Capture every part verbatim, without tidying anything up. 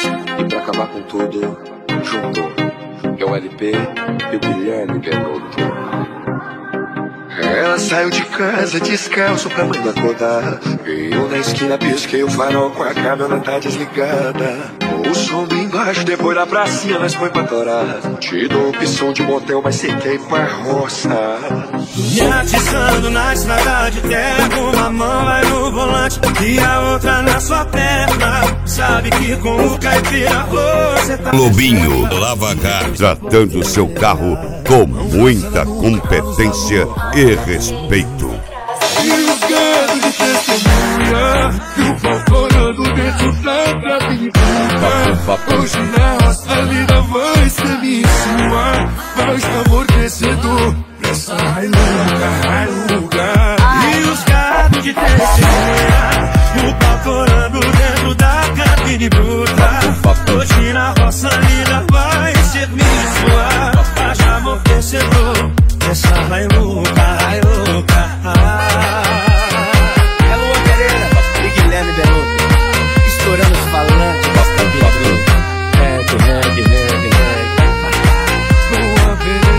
E pra acabar com tudo, juntou. É o L P e o Guilherme Benuto. Ela saiu de casa descalço pra mãe acordar. E eu na esquina pisquei o farol com a câmera tá desligada. O som bem baixo, depois da pracinha nós foi pra torar. Te dou opção de motel, mas sentei pra roça. Me atiçando na estrada de terra, com uma mão vai no volante e a outra na sua perna. Sabe que com o caipira você tá... Lobinho Lavacar, tratando seu carro com muita competência e respeito. E os gatos de testemunha, e o pau torando dentro da cabine. Hoje na roça a vida vai ser minha e sua, mas amortecedor nessa railuca, railuca. E os gatos de testemunha, e o pau torando dentro da cabine bruta. Hoje na roça a vida vai ser minha e sua, mas amortecedor nessa railuca, railuca. É Luan Pereira e Guilherme Benuto, estourando os falantes, bastante bagulho. Reggae, reggae, reggae, reggae. Luan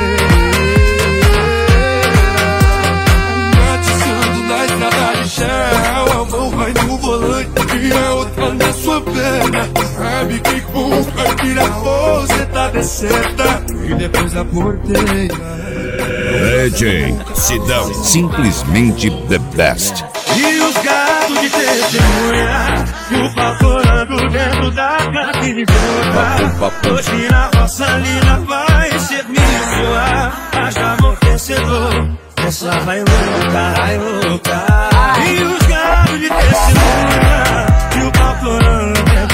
Pereira, atiçando na estrada de chão. A mão vai no volante e a outra na sua perna. Sabe que com o caipira você tá deserta. E depois a porteira. D J Sidão, simplesmente the best. E os gatos de testemunha, e o pau torando dentro da cabine bruta. Hoje na roça linda vai ser minha sua, haja amortecedor essa vai louca, vai louca. E os gatos de testemunha, e o pau torando dentro